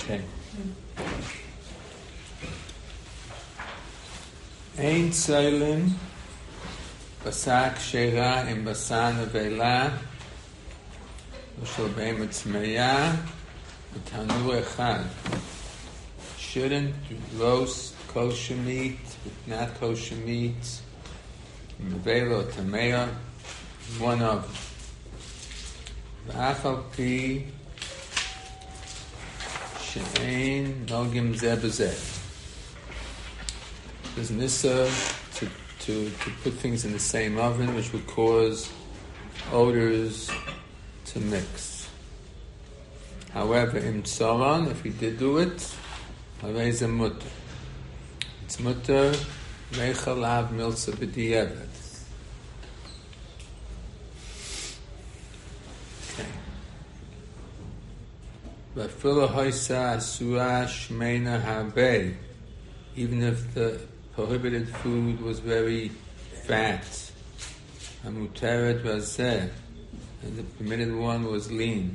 Okay. Ein Tzoilin Basak Sheira in Basan Avela Ushal Beim Tzmeya Tanur Echad. Shouldn't roast kosher meat with not kosher meat Mevela or Tameya one oven. V'achal pi she'ein nogim zeh b'zeh. There's an issa to put things in the same oven, which would cause odors to mix. However, im tzoron, if we did do it, harei ze mutter. It's mutter meichalav milza b'di'evet. Okay. V'afila hoisa asua shmeina habei. Even if the prohibited food was very fat, hamuteret vazeh, and the permitted one was lean.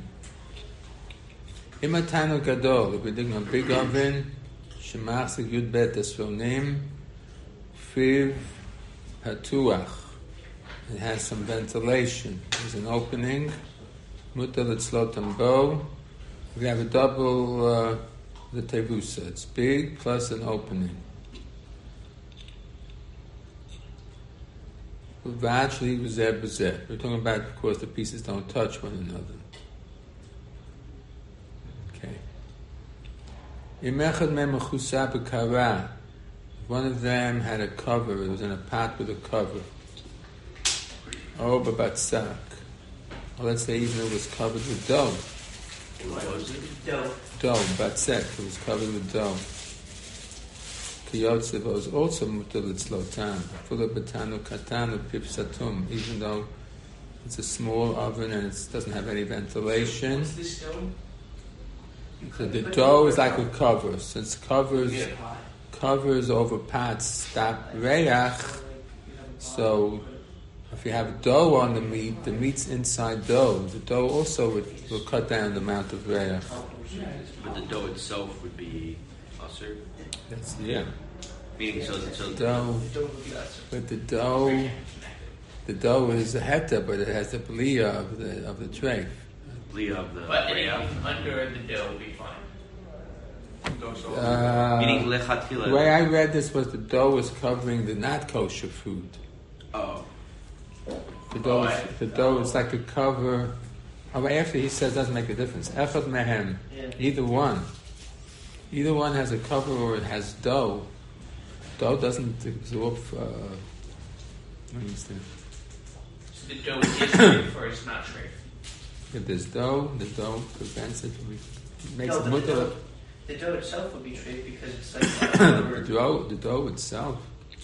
Imatano gadol, if we're doing a big oven, shemachzik yud bet esronim, fiv hatuach, it has some ventilation. There's an opening. Mutar litzlotam bo. We have a double the tevusa. It's big plus an opening. Actually, we're talking about, of course, the pieces don't touch one another. Okay. One of them had a cover. It was in a pot with a cover. Oh, babatsak. Or let's say even it was covered with dough. What was it? Dough, batsek. It was covered with dough. Kiyotzev was also mutar litzlotan. Full of batanu katanu pipsatum. Even though it's a small oven and it doesn't have any ventilation. What's this dough? So the dough is like a cover. Since covers over pots stop reyach. So if you have dough on the meat's inside dough. The dough also will cut down the amount of reyach. But the dough itself would be usher. That's Meaning so dough. But the dough is a heta, but it has the bliya of the tray. Bliya of the. But anything under the dough would be fine. Meaning lechatchila. The way I read this was the dough was covering the not kosher food. Oh. The dough is like a cover. Oh, after he says doesn't make a difference. Echad mehem, either one has a cover or it has dough. Dough doesn't absorb. I understand. So the dough is straight or it's not straight? If there's dough, the dough prevents it. It makes it mutter. The dough itself would be straight because it's like the dough itself.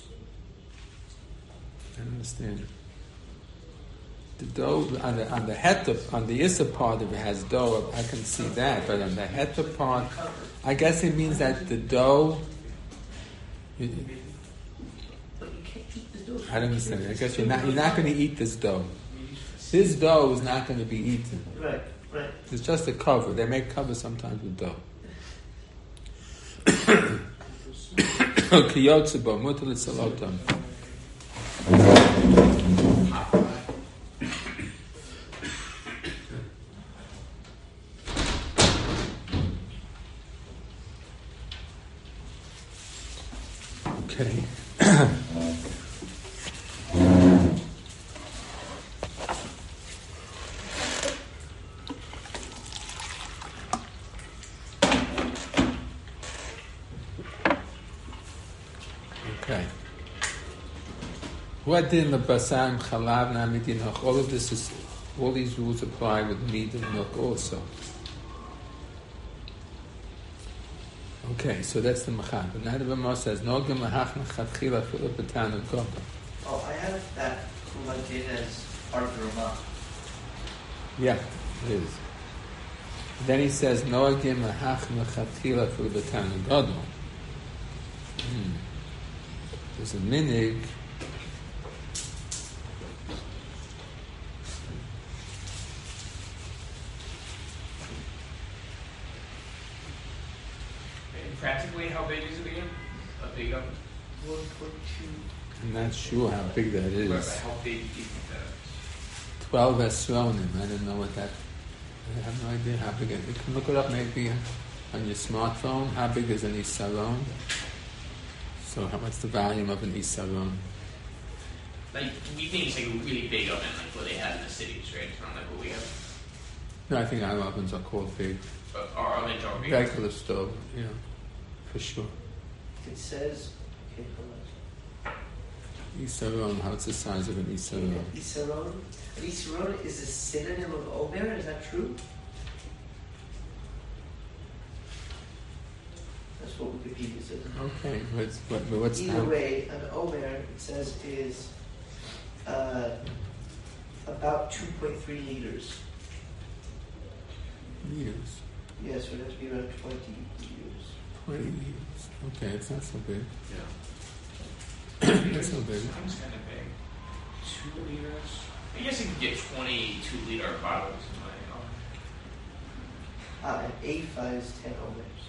I understand. The dough on the heta, on the issa part, if it has dough, I can see that. But on the heta part, I guess it means that the dough. But you can't eat the dough. I don't understand. I guess you're not going to eat this dough. This dough is not going to be eaten. Right. It's just a cover. They make covers sometimes with dough. Kiyotzubo mutar litzlotam. Okay. Okay. What did the basam chalav namidin hach? All these rules apply with meat and milk also. Okay, so that's the machad. But now the Rama says, "Nogim lahach nechatchila filu b'tanu goda." Oh, I have that collected as part of the Rama. Yeah, it is. Then he says, "Nogim lahach nechatchila filu b'tanu goda." There's a minig. practically, how big is a big oven? A big oven? 1.2. I'm not sure how big that is. Right, how big do you think that is? 12 esronim. I don't know what that. I have no idea how big it is. You can look it up maybe on your smartphone. How big is an isaron? So what's the volume of an isaron? Like, we think it's like a really big oven, like what they have in the cities, right? It's not like what we have. No, I think our ovens are called big. Our ovens are big. Regular stove, for sure. It says, okay, hold on. Isaron, how's the size of an isaron? Isaron. An isaron is a synonym of omer, is that true? That's what Wikipedia says. Okay, what's Either way, an omer, it says, is about 2.3 liters. Liters? Yes, so it has to be around 20 liters. 20 liters. Okay, it's not so big. Yeah. That's so big. Seems kind of big. 2 liters. I guess you can get 22-liter bottles in my oven. An AFA is 10 omers.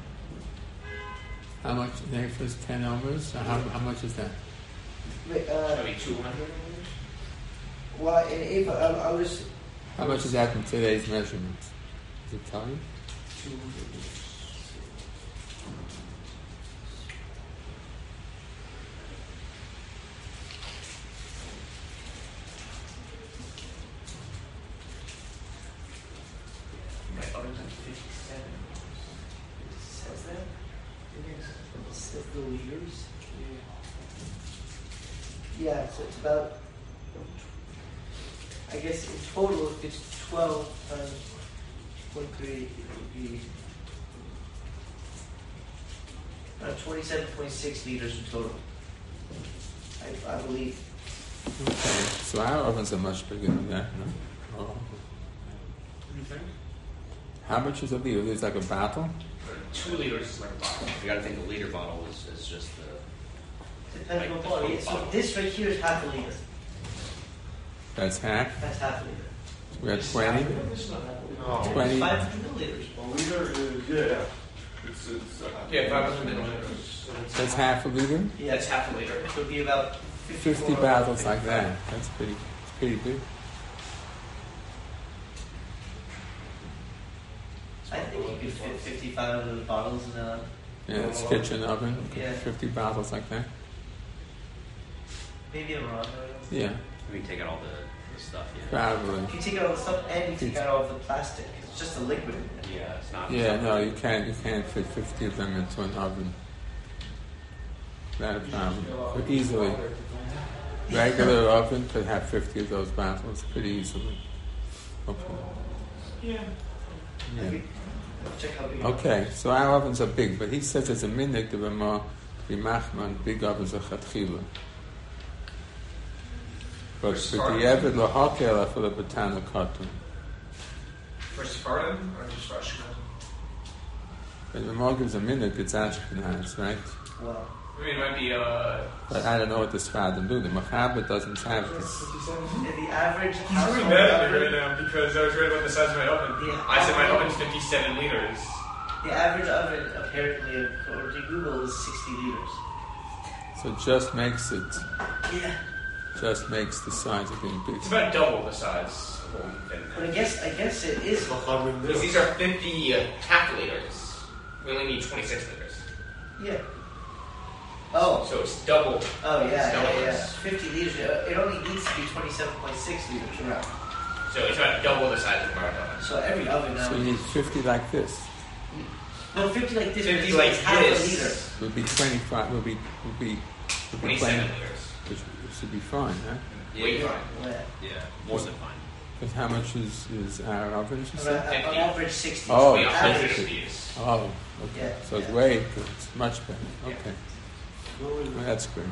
How much? Neif is 10 overs? How much is that? Wait, Maybe 200 liters? well, in AFA, I was... How much is that in today's measurements? Does it tell you? 200. My oven's like 57. It says that? It says the liters. Yeah, so it's about, I guess in total, if it's 12 times 0.3, it would be around 27.6 liters in total. I believe. Okay, so our ovens are much bigger than that, no? Oh. What do you think? How much is a liter? It's like a bottle? 2 liters is like a bottle. You got to think the liter bottle is just the. Depends on Like the quality. the So bottle. this right here is half a liter. That's half? That's half a liter. We're at 20? This is not that big. No. 20? 500 milliliters. A liter is, yeah. It's Yeah, 500 milliliters. That's half a liter? Yeah, That's half a liter. it would be about 50 bottles like that. That's pretty big. I think you could fit 55 of those bottles in a... Yeah, it's kitchen oven. Yeah. 50 bottles like that. Maybe a Rondo. Yeah, We take out all the stuff. Yeah. probably. If you take out all the stuff and you take out all the plastic, it's just a liquid in it. Yeah, it's not. Yeah, no, you can't fit 50 of them into an oven. Not a problem. But easily. Regular oven could have 50 of those bottles pretty easily. Okay. Yeah. Yeah. Check how big. Okay, so our ovens are big, but he says it's a minhag the Rama to be machman big ovens are chatchila. But the Eved lahakel for the batana katan. For Spartan or just for Ashkenaz? When the Rama gives a minhag, it's Ashkenaz, right? Well, I mean, it might be, But I don't know what the Sfardim do. The Machaber doesn't have this. the average He's household really mad at me oven, right now because I was right about the size of my oven. Yeah. I said my oven's 57 liters. the average oven, apparently, according to Google, is 60 liters. So it just makes it, Yeah. just makes the size of being big. It's about double the size of what we've been. But I guess it is. Because these are 50 half liters. We only need 26 liters. Yeah. Oh. So it's double. Oh, It's yeah, double yeah, yeah. this. 50 liters. It only needs to be 27.6 liters around. So it's about double the size of our oven. So every oven now. So you need 50 like this. No, 50 like this. 50 it's like half this. a liter. It would be 25, would be 27 20, liters. which should be fine, huh? Wait, Yeah. fine. Yeah. Yeah, more than fine. Because how much is our oven? You said? On average, 60. Oh, We it's have 100 60. of these. Oh, okay. Yeah, So it's yeah. way, it's much better. Yeah. Okay. Well, that's good.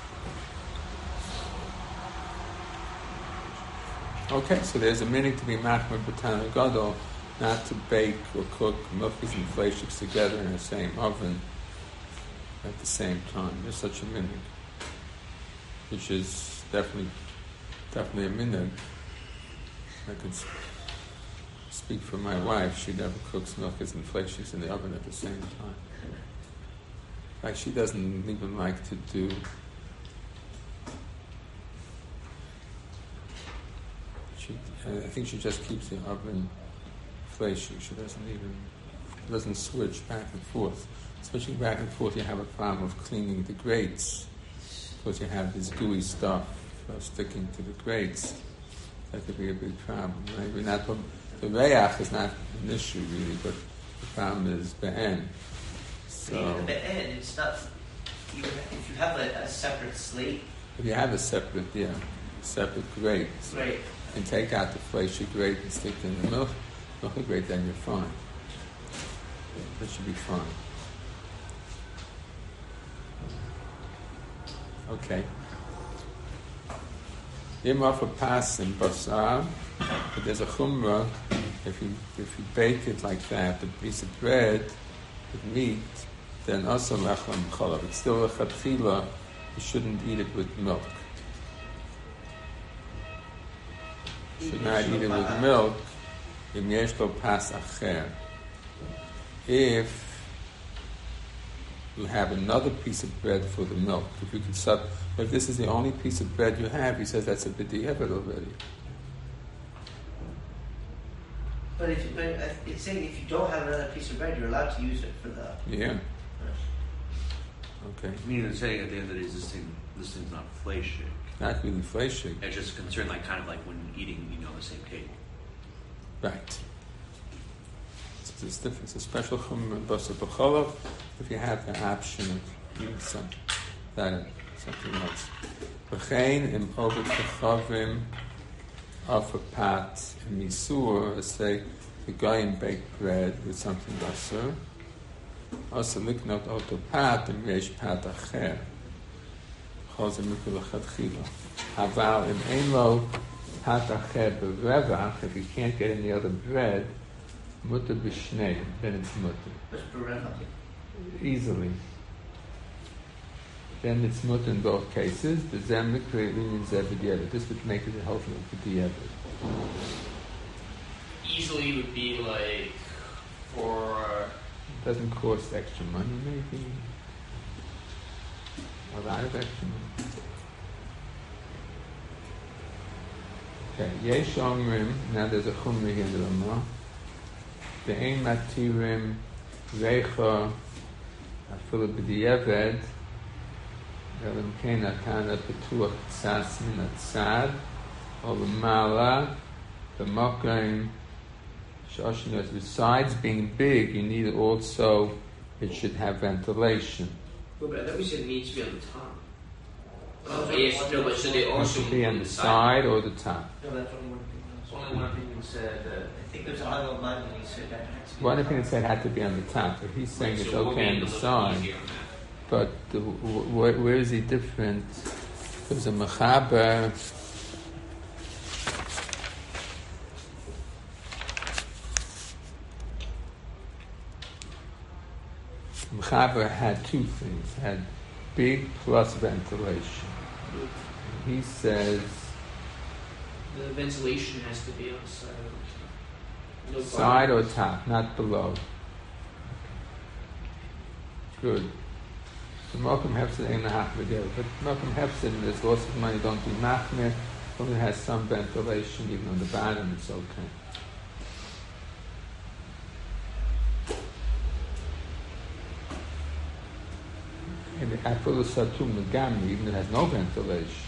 Okay, so there's a meaning to be machmer b'tana gadol, not to bake or cook milkies and fleishiks together in the same oven at the same time. There's such a meaning, which is definitely a minhag. I could speak for my wife. She never cooks milkies and fleishiks in the oven at the same time. Like she doesn't even like to do. I think she just keeps the oven flashing. She doesn't switch back and forth. Switching back and forth, you have a problem of cleaning the grates, because you have this gooey stuff sticking to the grates. That could be a big problem. Maybe not the reyach is not an issue really, but the problem is be'en. So the be'en, it's not. If you have a separate slate. If you have a separate grate, right, and take out the fleshy grate and stick it in the milk grate, then you're fine. That should be fine. Okay. Imar for pasim basar, but there's a chumrah. If you bake it like that, a piece of bread with meat, then also lechem chalav. It's still a chatchila. You shouldn't eat it with milk. You should not eat it with milk. Im yesh lo pas acher. If you have another piece of bread for the milk, if you can but if this is the only piece of bread you have, he says that's a b'diavad already. But it's saying if you don't have another piece of bread, you're allowed to use it for the. Yeah. Okay. I mean, it's saying at the end of the day, this thing's not fleshig. Not really fleshig. It's just concerned, like kind of like when eating, the same table. Right. So it's different. It's a special chum basar b'cholav. If you have the option of eating something else. V'chein im ovet kachavim of a pat and misur. Let's say the guy in baked bread with something basar. Also liknot oto pat and reish pat acher. Chol mikul lechatchila. Haval im ein lo pat acher b'revach. If you can't get any other bread, mutter b'shnei, then it's mutter. What's b'revach? Easily. Then it's mutter in both cases. The zem mikra means b'diavad. This would make it a healthy b'diavad. Easily would be like for. Doesn't cost extra money, maybe. A lot of extra money. Okay, yesh omrim. Now there's a chumri here in the Ramah. Ve'ein matirim reicha afilu b'diavad. Elam kein atana petuach tzas min atzad or l'mala b'mokaim. Besides being big, you need also, it should have ventilation. Well, but I thought we said it needs to be on the top. Oh, yes, no, but should they It also should be on the side or the top? No, that's only one thing. Only one opinion said I think there's another line when he said that. One opinion said it had to be on the top, but he's saying it's okay on the side. But where is he different? There's a mechaber. Mechaber had two things. Had big plus ventilation. He says the ventilation has to be on the side. No side or top, not below. Good. The Malcolm Hefsid ain't a half video, but Malcolm Hefsid in this loss of money don't be machmir. Only has some ventilation, even on the bottom. It's okay. And the Afilu Satum Megami, even it has no ventilation.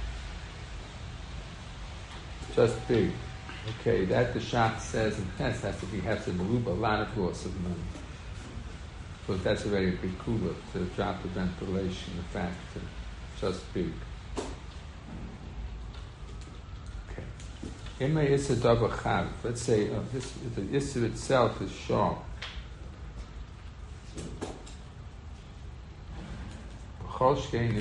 Just big. Okay, that the Shach says in Ches has to be Hefsid Meruba, a lot of loss of money. But that's already a big cooler to drop the ventilation, the factor. Just big. Okay. Ima Issa Dava Chav. Let's say the Issa itself is sharp. For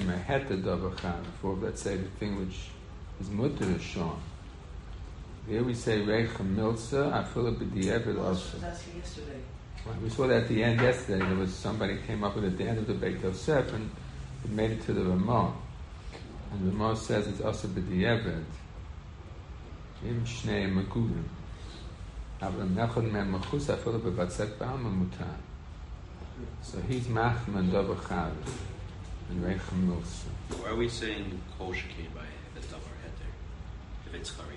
let's say the thing which is mutter is sharp. Here we say Reicha Milsa, Afilu b'diavad also. We saw that at the end yesterday. There was somebody came up with at the end of the Beit Yosef and it made it to the Ramah. And the Ramah says it's also b'diavad. Im shnei magudim. Avram nechad mem machus afilu b'batzek ba'alma mutar. So he's Machman Davar Chav and Reichem Milsa. Why are we saying Kol Shekain by the Davar Heter if it's Chari?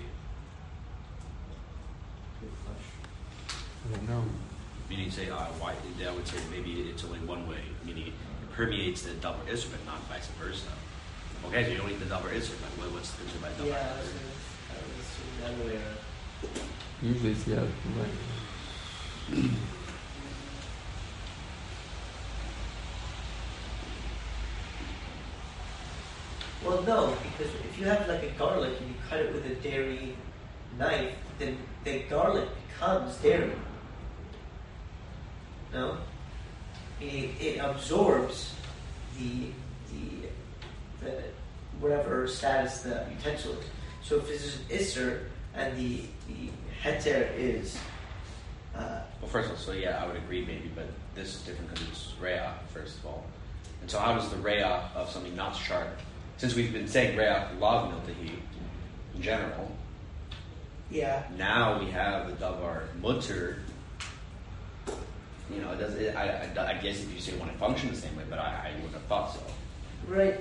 I don't know. Meaning, say, why? I would say maybe it's only one way. Meaning, it permeates the Davar Isser, but not vice versa. Okay, so you don't need the Davar Isser, but what's the Isser by Davar Yeah, I was Heter? the other way around. Usually it's the other way. Well, no, because if you have like a garlic and you cut it with a dairy knife, then the garlic becomes dairy. No? It absorbs the whatever status the utensil is. So if this is an isser and the heter is Well, first of all, so yeah, I would agree maybe, but this is different because it's Re'ah, first of all. And so how does the Re'ah of something not sharp, since we've been saying Re'ah Lav Miltahi in general, yeah. now we have the Davar Mutter, you know, I guess if you say it wouldn't function the same way, but I wouldn't have thought so. Right.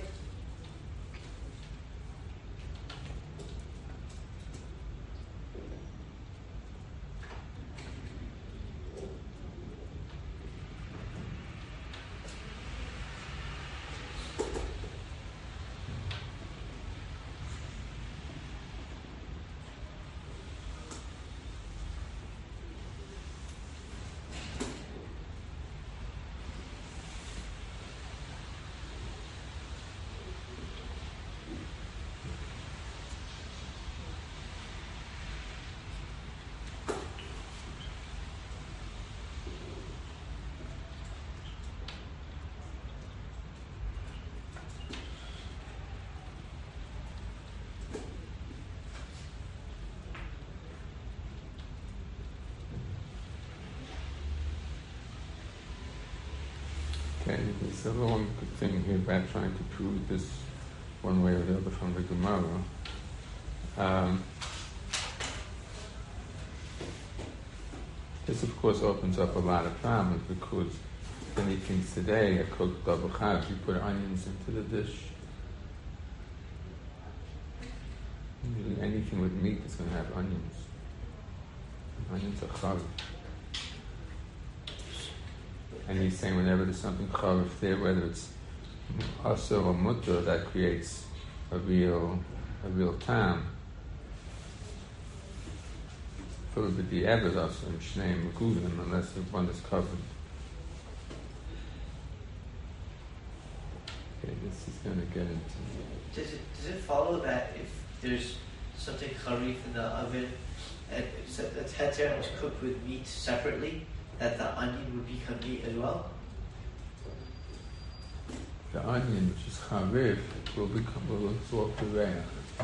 Okay, there's a long thing here about trying to prove this one way or the other from the Gemara. This, of course, opens up a lot of problems because many things today are cooked double chav. You put onions into the dish. Usually anything with meat is going to have onions. Onions are chav. And he's saying whenever there's something chav there, whether it's asa or mutter, that creates a real tam. Full of the evidence and shnei mekulim, unless the one is covered. Okay, this is going to get into. Does it follow that if there's something charif in the oven and that's heter and was cooked with meat separately, that the onion would become meat as well? The onion, which is charif, will absorb the re'ah.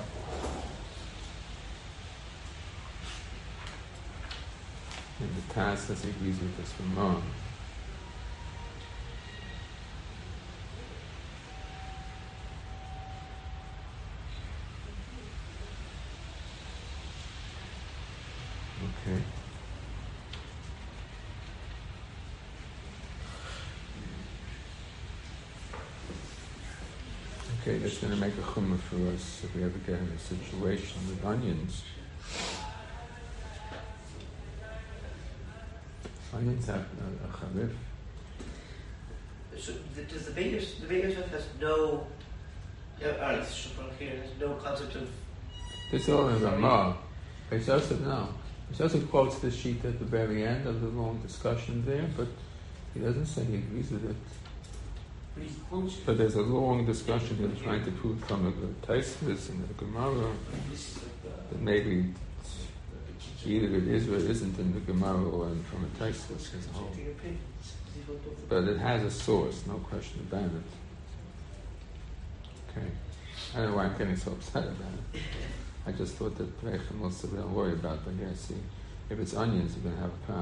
And the Tassas agrees with this Ramon. Okay. Okay, that's going to make a chumrah for us if we ever get in a situation with onions. Onions have a charif. So does the Beit Yosef has no? Alright, here has no concept of. This all in Ramah. Beit Yosef, no. Beit Yosef quotes the sheet at the very end of the long discussion there, but he doesn't say he agrees with it. But he quotes it. But there's a long discussion here trying to prove from the Taisvis and the Gemara that maybe either it is or it isn't in the Gemara or from a Taisvis as a whole. But it has a source, no question about it. Okay. I don't know why I'm getting so upset about it. I just thought that Reichem was a real worry about, but yeah, see, if it's onions, you're going to have a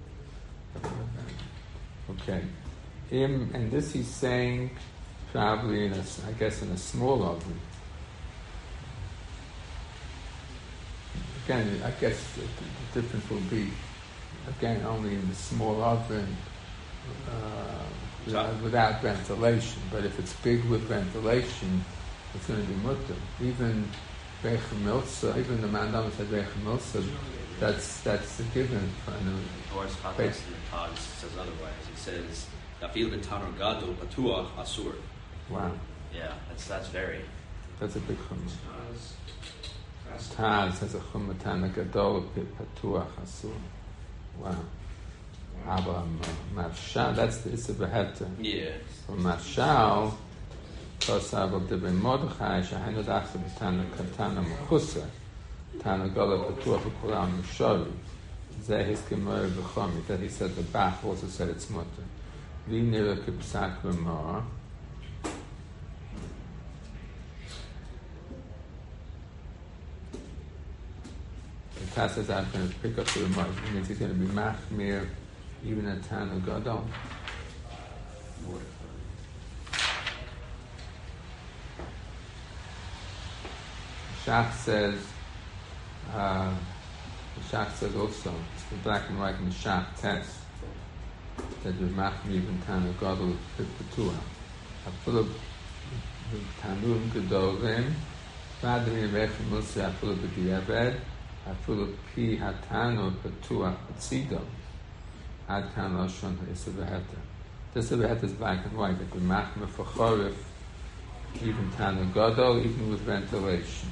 problem. Okay. And this he's saying probably in a small oven. Again, I guess the difference will be, again, only in the small oven without ventilation. But if it's big with ventilation, it's going to be mutter. Even Recha Milsa, even the Mandam said Recha Milsa, that's a given. Horace Patas in the Taz says otherwise. He says, "Dafil b'tanur gadol patuach asur." Wow. Yeah, that's very. That's a big chumrah. Taz has a chumrah Tana gadol patuach asur. Wow. Aber Mafshal, that's the Issa Beheta. Yeah. So Mafshal, Kosav of the Ben Mordechai, Shahanu Dachsa B'Tana Katana Mechusa, Tana Gola Patuach V'Kuram Mishori, Zeh His Gemara B'Chomi, that he said the Bach also said it's mutter. V'Nira Kipsak V'Mor, the Taz says I'm going to pick up the remark, it means he's going to be Machmir, even at Tana Gadol. Shach says also, it's the black and white in the Shach test, that the Machmir even Tana Gadol Pituah. Afulah Tanum Gedolim, Vadri Recha Musa Afulah B'Diavad, Afulah Pi Hatano Pituah P'Tzido. Ad kan Lashon Issa Beheta. This Beheta is black and white. It could machmer for chorif, even Tana Gadol, even with ventilation.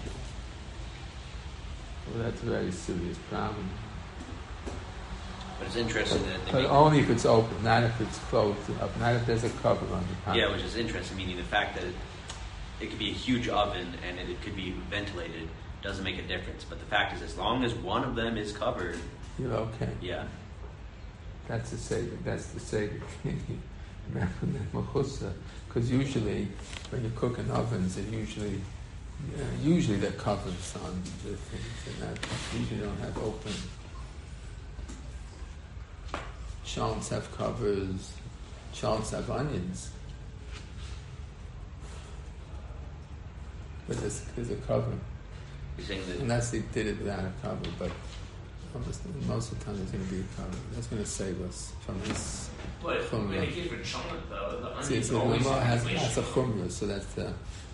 Well, that's a very serious problem. But it's interesting that they but only if it's open, not if it's closed up, not if there's a cover on the pot. Yeah, which is interesting, meaning the fact that it could be a huge oven and it could be ventilated doesn't make a difference. But the fact is, as long as one of them is covered, you're okay. Yeah. That's the Seder. That's the Seder. Because usually, when you cook in ovens, they usually they're covers on the things, and that usually don't have open. Chalents have covers. Chalents have onions. But there's a cover. You're saying that, unless they did it without a cover, but most of the time there's going to be a cover. That's going to save us from this. But when they give a chocolate, though, the onions always has a chumrah, so that's the.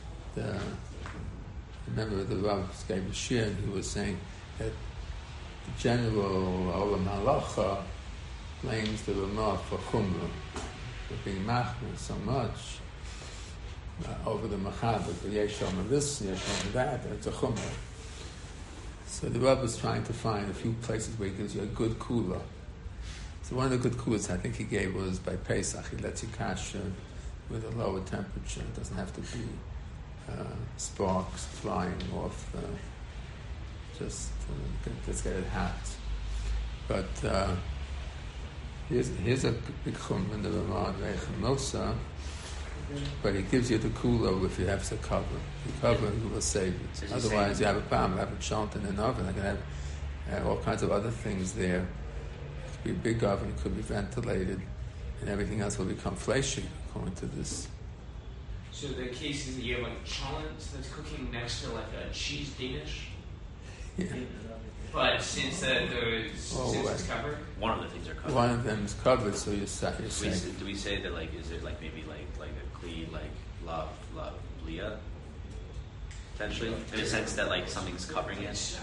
Remember the Rav gave a shir, and he was saying that the general Olam Halacha blames the Ramah for chumrah, for being machmir so much over the machaber, but yeshom this, yeshom that. It's a chumrah. So the Rav was trying to find a few places where he gives you a good kula. So one of the good kulas I think he gave was by Pesach. He lets you kasher with a lower temperature. It doesn't have to be sparks flying off. Let's get it hot. But here's a big chum in the Ramah Recha Milsa. But it gives you the kula if you have the cover. The cover will save it. Otherwise, you have a problem. You have a chant in an oven. I can have all kinds of other things there. It could be a big oven. It could be ventilated, and everything else will become fleshy according to this. So the case is that you have like chalent that's cooking next to like a cheese Danish. Yeah. But since it's covered, one of the things are covered. One of them is covered, so you're safe. Do we say that, like, is it like maybe like a kli, like lav blia, potentially, in a sense that like something's covering it?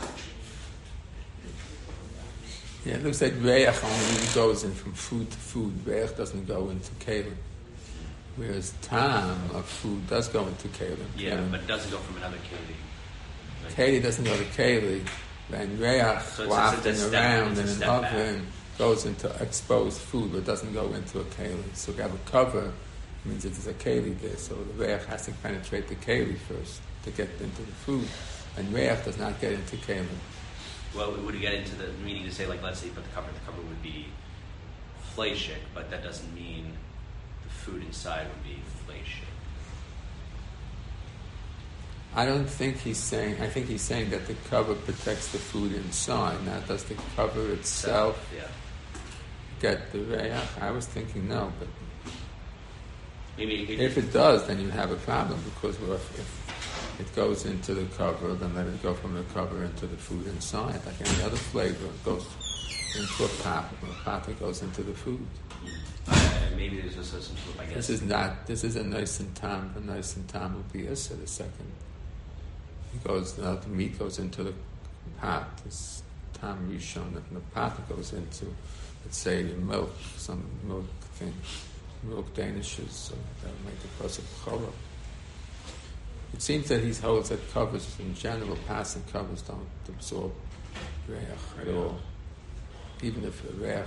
Yeah, it looks like reach only goes in from food to food. Reach doesn't go into kelim, whereas tam of food does go into kelim. Yeah, kelim. But it doesn't go from another keli. Like, keli doesn't go to keli. And reach wafting around in an oven goes into exposed food, but doesn't go into a keli. So if you have a cover, it means that there's a keli there. So the reach has to penetrate the keli first to get into the food, and reach does not get into keli. Well, would it get into the meaning to say, like, let's say you put the cover would be fleshik, but that doesn't mean the food inside would be fleshik. I don't think he's saying. I think he's saying that the cover protects the food inside. Now, does the cover itself get the reach? I was thinking no, but maybe if it does, then you have a problem because if it goes into the cover, then let it go from the cover into the food inside, like any other flavor. It goes into a pot, and the pot that goes into the food. Maybe there's just some sort of, I guess. This is a nice and tam. A nice and tam will be Issa the second. The meat goes into the pot. This tam rishon, and the pot that goes into, let's say, milk, some milk thing, milk danishes, so that will make the process of chorah. It seems that he holds that covers, in general, passing covers don't absorb reach at all. Even if the reach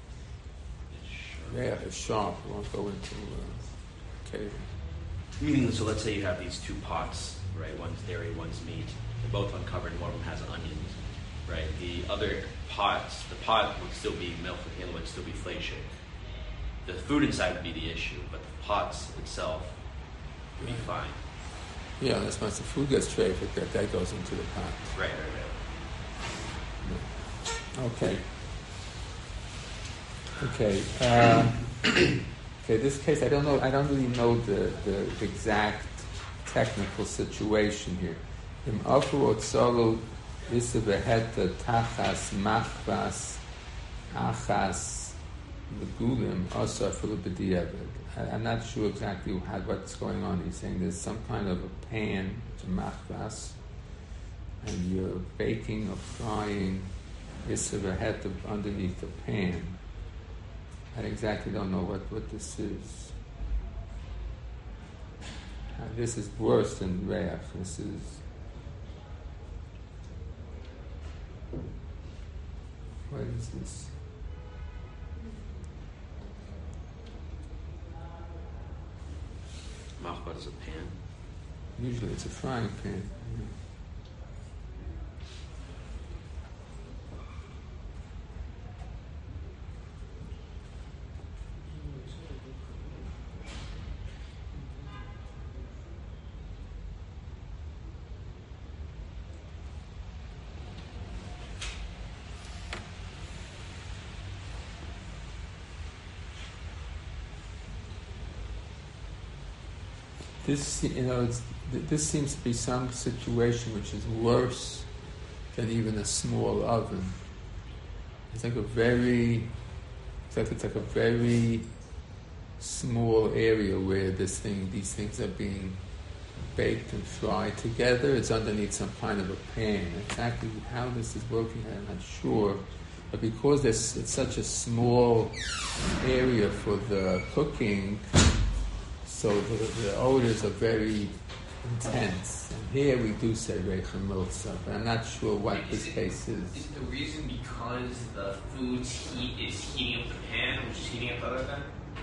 is sharp, it won't go into cave. Meaning, so let's say you have these two pots, right? One's dairy, one's meat. They're both uncovered, and one of them has onions, right? The other pots, the pot would still be milk, and the other would still be flake-shake. The food inside would be the issue, but the pots itself would be fine. Yeah, that's once the food gets trafficked, that goes into the pot. Right. Okay. This case, I don't really know the exact technical situation here. Im afu otzolu issa beheta tachas machvas achas legulim asa afilu b'diavad. I'm not sure exactly what's going on. He's saying there's some kind of a pan, it's a machvas, and you're baking or frying issa beheta underneath the pan. I exactly don't know what this is. This is worse than reach. This is... What is this? Machvat is a pan. Usually it's a frying pan. Yeah. This seems to be some situation which is worse than even a small oven. It's like a very small area where these things are being baked and fried together. It's underneath some kind of a pan. Exactly how this is working, I'm not sure. But because it's such a small area for the cooking, so the odors are very intense. And here we do say reich and milsa, but I'm not sure what this case is. Is the reason because the food's heat is heating up the pan, which is heating up the other pan?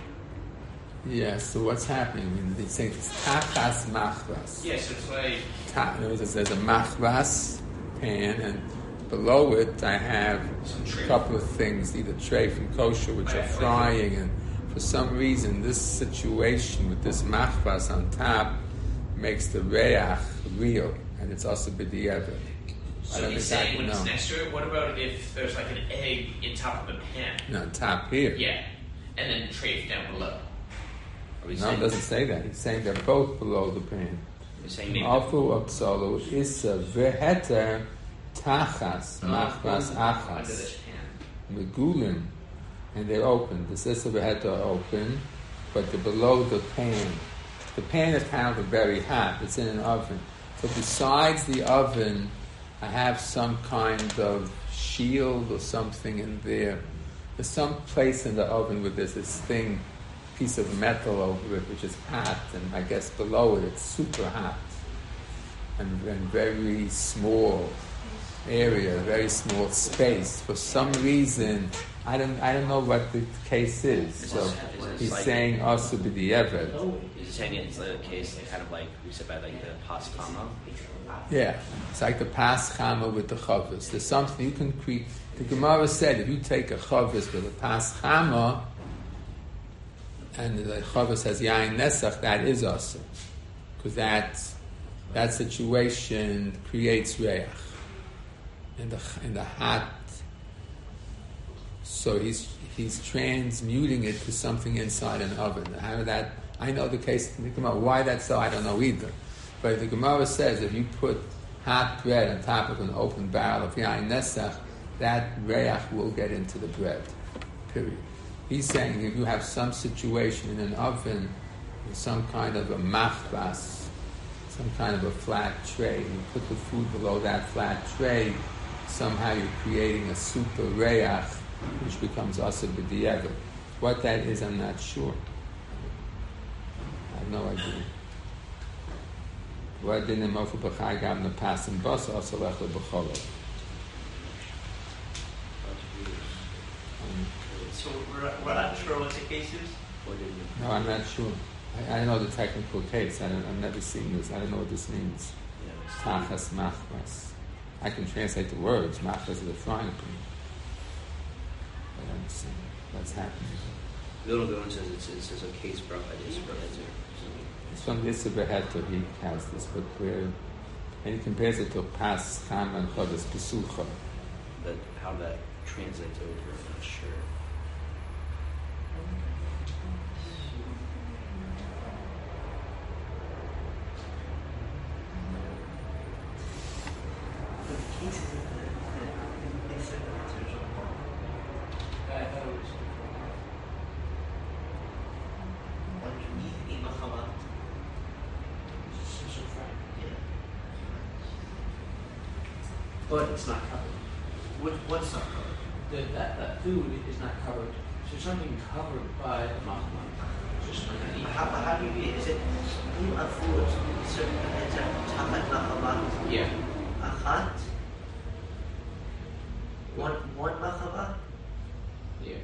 Yeah, so what's happening? I mean, they say it's tachas machvas. Yes, it's like... There's a machvas pan, and below it I have a couple of things, either treif and kosher, which are frying, and for some reason, this situation with this machvas on top makes the reach real, and it's also b'diavad. So he's saying when it's next to it, what about if there's like an egg in top of the pan? No, on top here. Yeah, and then treif down below. No, it doesn't say that. He's saying they're both below the pan. He's saying Afu Apsalo Issa Veheter Tachas Machvas Achas under this pan. Megulim, and they're open. The Issa Veheter are open, but they're below the pan. The pan is kind of very hot. It's in an oven. So besides the oven, I have some kind of shield or something in there. There's some place in the oven where there's this piece of metal over it, which is hot, and I guess below it, it's super hot, and very small area, very small space. For some reason, I don't know what the case is. So he's like saying also b'diavad. He's saying it's a case kind of like we said by like the pas chama. Yeah, it's like the pas chama with the chavos. There's something you can create. The Gemara said if you take a chavos with a pas chama, and the chavos has yain nesach, that is also, because that situation creates reach in the hot. So he's transmuting it to something inside an oven. How that? I know the case in the Gemara. Why that's so, I don't know either. But the Gemara says if you put hot bread on top of an open barrel of yain nesach, that reach will get into the bread. Period. He's saying if you have some situation in an oven, with some kind of a machbas, some kind of a flat tray, you put the food below that flat tray, somehow you're creating a super reach, which becomes asa b'di'evet. What that is, I'm not sure. I have no idea. What didn't mofu b'chai gam nepasim basa asa lechla b'cholov. So we're not sure what the case is? No, I'm not sure. I don't know the technical case. I've never seen this. I don't know what this means. Tachas machmas. I can translate the words. Machmas is the frying pan. I don't see what's happening. Little Goen says it says a case brought by the Isra Hezer. It's from the Isra Hezer. He has this, but and he compares it to Pas Cham and Chodesh Pesucha. But how that translates over, I'm not sure. But it's not covered. What's not covered? That food is not covered. So there's something covered by the machman. Just underneath. How do you, is it a food? It's a tachat machamat. Yeah. Achat. One machamat. Yeah.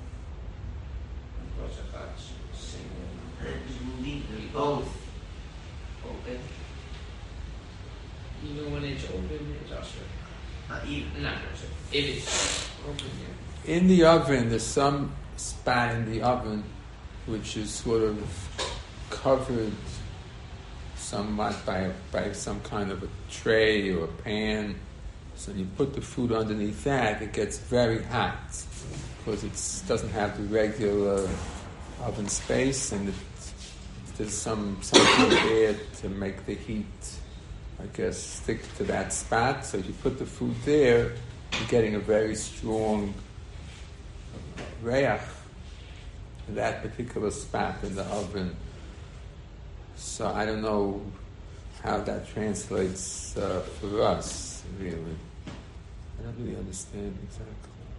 Single. And you leave both open. Even when it's open, it's also Not even. not so. If it's open, yeah. In the oven, there's some spot in the oven which is sort of covered somewhat by some kind of a tray or a pan. So you put the food underneath that, it gets very hot because it doesn't have the regular oven space, and there's something there to make the heat, I guess, stick to that spot. So if you put the food there, you're getting a very strong reach in that particular spot in the oven. So I don't know how that translates for us, really. I don't really understand exactly.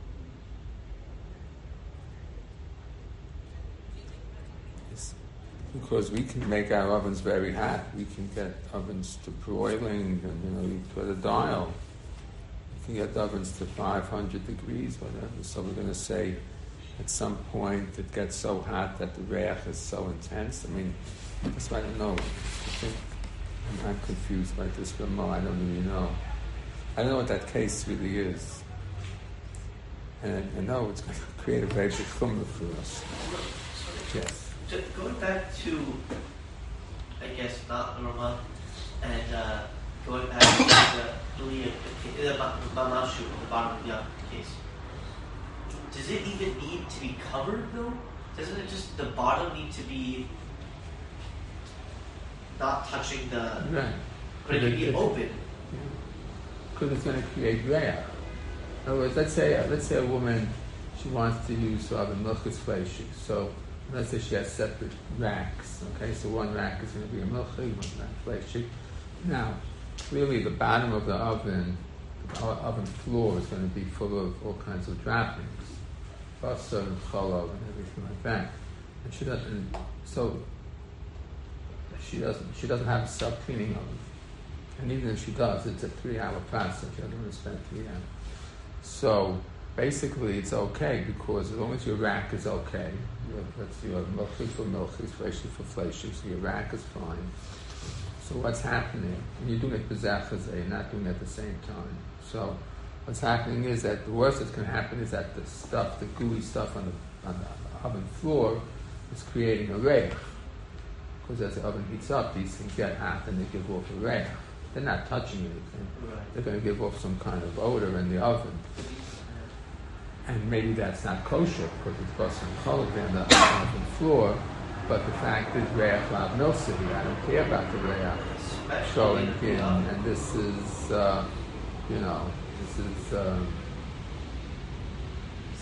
It's because we can make our ovens very hot. We can get ovens to broiling, and you put a dial. You can get ovens to 500 degrees, whatever. So we're going to say at some point it gets so hot that the reich is so intense. I mean, that's why I don't know. I think I'm confused by this Ramah. I don't really know. I don't know what that case really is. And I know it's going to create a very big chumrah for us. Yes. Just going back to, I guess, not the Ramah, and going back to the Mamashu, the bottom of the case. Does it even need to be covered though? Doesn't it just, the bottom need to be not touching the... Right. But it can be open. Because it's going to create reach. In other words, let's say a woman, she wants to use milchus fleishi. So let's say she has separate racks. Okay, so one rack is going to be a milchi, one rack fleishi. Now, clearly the bottom of the oven floor is going to be full of all kinds of droppings, basar and cholov and everything like that. And she doesn't have a self-cleaning oven. And even if she does, it's a 3-hour process. She doesn't want to spend 3 hours. So basically, it's okay because as long as your rack is okay, you have milchis for milchis, fleishi for fleishi, so your rack is fine. So what's happening? And you're doing it b'zechazeh, you're not doing it at the same time. So what's happening is that the worst that's going to happen is that the gooey stuff on the oven floor is creating a reich. Because as the oven heats up, these things get hot and they give off a reich. They're not touching anything. Right. They're going to give off some kind of odor in the oven. And maybe that's not kosher because it's basar and cholov on the oven floor. But the fact is, reich lav milsidi. I don't care about the reich showing in. And this is,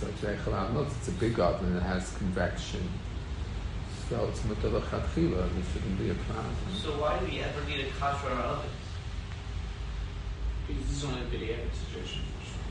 So it's a big oven that has convection. So it's mutar l'chadchila. There shouldn't be a problem. So why do we ever need a kasher oven? Because this is only a video situation.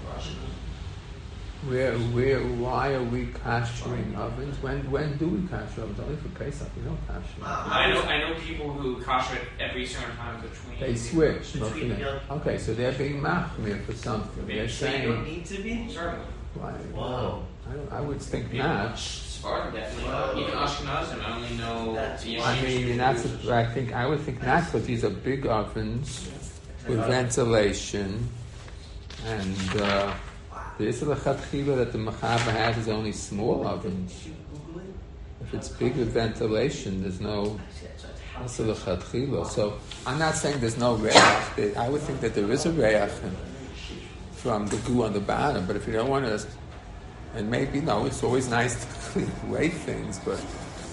Why are we kashering ovens? When do we kasher ovens? Only for Pesach. We don't kasher. I know people who kasher it every certain time between. They switch. Between Okay, so they're being machmir for something. Maybe They're They saying, don't need to be? Certainly. why? Wow. I would think People not. Spartan definitely. Wow. Even Ashkenazim, I only know. That's the why. I mean, I would think not, because these are big ovens with ventilation, and the Isra Chatchila that the Machava has is only small ovens. If it's big with ventilation, there's no Isra Chatchila. So I'm not saying there's no reach. I would think that there is a reach from the goo on the bottom, but if you don't want to, and maybe no, it's always nice to clean away things, but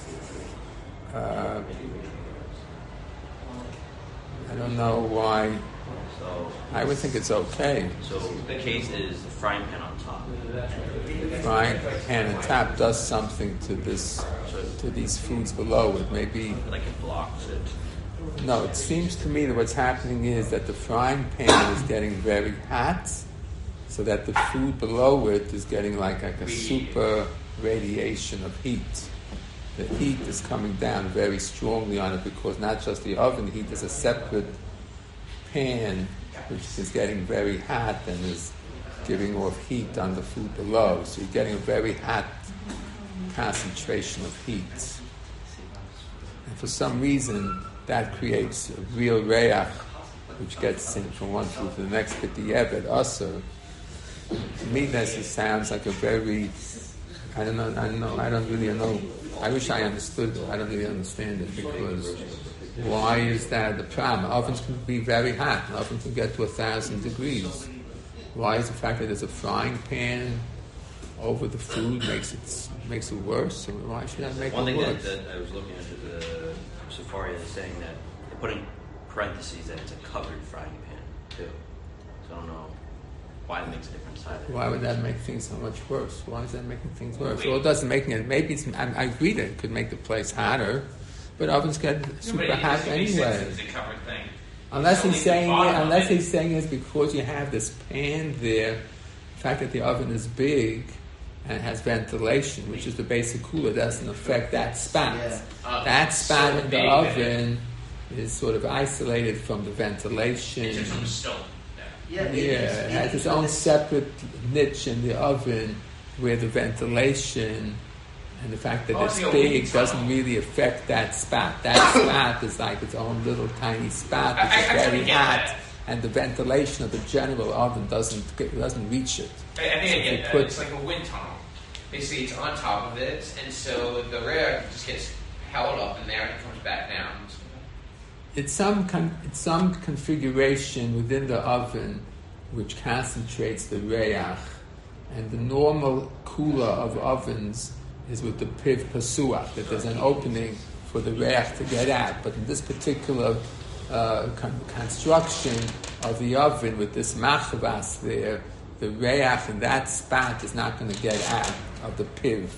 I don't know why. So I would think it's okay. So the case is the frying pan on top. Frying pan on top does something to this, to these foods below it. Maybe Like it blocks it. no. It seems to me that what's happening is that the frying pan is getting very hot, so that the food below it is getting like a super radiation of heat. The heat is coming down very strongly on it because not just the oven heat, there's a separate pan which is getting very hot and is giving off heat on the food below. So you're getting a very hot concentration of heat. And for some reason, that creates a real reach, which gets in from one food to the next. But the evet usher, to me, this sounds like a very, I don't really know. I wish I understood it. I don't really understand it, because why is that the problem? Ovens can be very hot. An oven can get to 1,000 degrees. Why is the fact that there's a frying pan over the food makes it worse? So why should that make One it thing worse? that I was looking into the Safari is saying that they put in parentheses that it's a covered frying pan too. So I don't know why it makes a difference either. Why would that make things so much worse? Why is that making things worse? Well, it doesn't make it. Maybe it's. I agree that it could make the place hotter, but ovens get super hot anyway. It's a covered thing. Unless It's he's only the saying, bottom of unless it. he's saying it's because you have this pan there, the fact that the oven is big and has ventilation, which is the basic cooler, doesn't affect that spot. Yeah. That spot So in the big oven is sort of isolated from the ventilation. It's just from a stone. Yeah, It has its own separate niche in the oven where the ventilation and the fact that it's It's like a big wind doesn't tunnel. really affect that spot. That spot is like its own little tiny spot which is I very totally get hot, that. and the ventilation of the general oven doesn't reach it. I think I So if get you that. put- It's like a wind tunnel. Basically, it's on top of it, and so the rear just gets held up in there and it comes back down. It's some configuration within the oven which concentrates the reach, and the normal cooler of ovens is with the piv pasuach, that there's an opening for the reach to get out. But in this particular construction of the oven with this machvas there, the reach in that spot is not going to get out of the piv.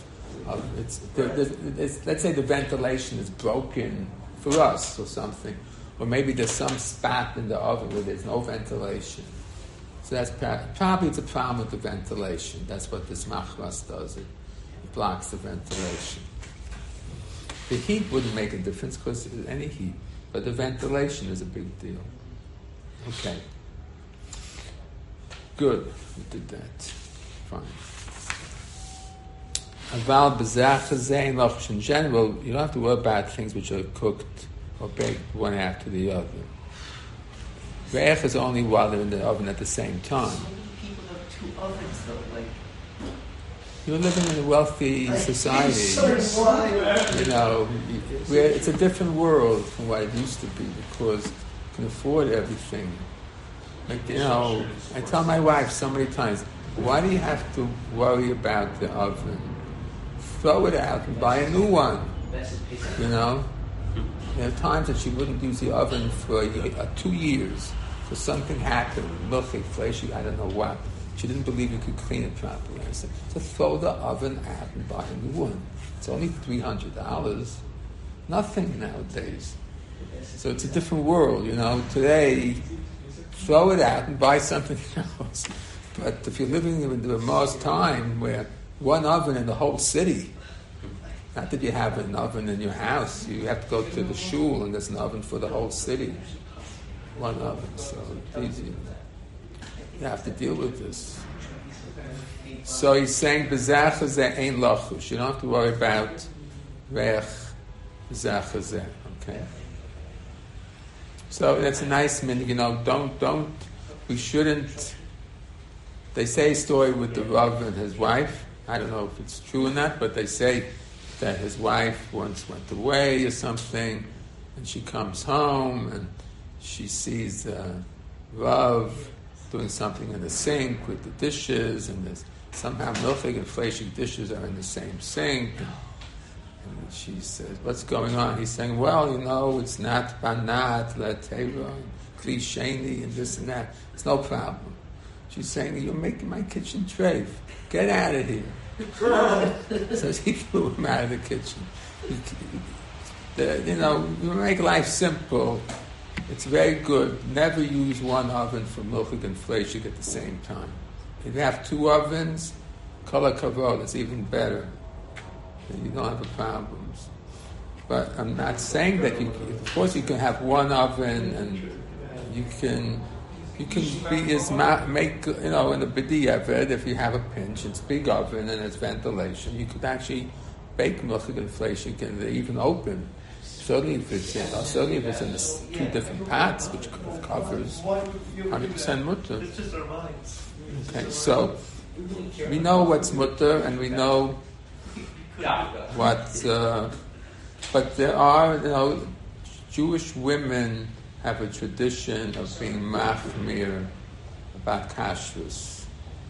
Let's say the ventilation is broken for us or something, or maybe there's some spot in the oven where there's no ventilation. So that's probably it's a problem with the ventilation. That's what this machvas does. It blocks the ventilation. The heat wouldn't make a difference because any heat, but the ventilation is a big deal. Okay. Good. We did that. Fine. Aval b'zach hazein loch in general, you don't have to worry about things which are cooked or baked one after the other. Reich is only while they're in the oven at the same time. So many people have two ovens though, like. You're living in a wealthy society. So why? You know, it's a different world from what it used to be because you can afford everything. Like, you know, I tell my wife so many times, why do you have to worry about the oven? Throw it out and buy a new one. You know? There are times that she wouldn't use the oven for 2 years. So something happened, milk, flesh, I don't know what. She didn't believe you could clean it properly. I said, so throw the oven out and buy a new one. It's only $300. Nothing nowadays. So it's a different world, Today, throw it out and buy something else. But if you're living in the Mars time where one oven in the whole city, not that you have an oven in your house, you have to go to the shul and there's an oven for the whole city. One oven, so it's easy. You have to deal with this. So he's saying, B'zach hazeh ein lachush. You don't have to worry about reach b'zach hazeh. Okay? So that's a nice minute, don't, we shouldn't, they say a story with the Rav and his wife. I don't know if it's true or not, but they say that his wife once went away or something, and she comes home and she sees Rav doing something in the sink with the dishes, and there's somehow milchig and fleshig dishes are in the same sink. And she says, what's going on? He's saying, well, it's not banat, lateva, kli sheni, and this and that. It's no problem. She's saying, you're making my kitchen treif. Get out of here. So he threw him out of the kitchen. You make life simple. It's very good. Never use one oven for milchig and fleshig at the same time. If you have two ovens, kol hakavod, it's even better. You don't have problems. But I'm not saying that of course you can have one oven and you can be as make in the b'diavad, if you have a pinch, it's big oven and it's ventilation. You could actually bake milchig and fleshig and they're even open. Certainly if it's in the two different pots, which covers 100% mutter. It's just our minds. Okay, so we know what's mutter and we know what. But there are, Jewish women have a tradition of being machmir about kashrus.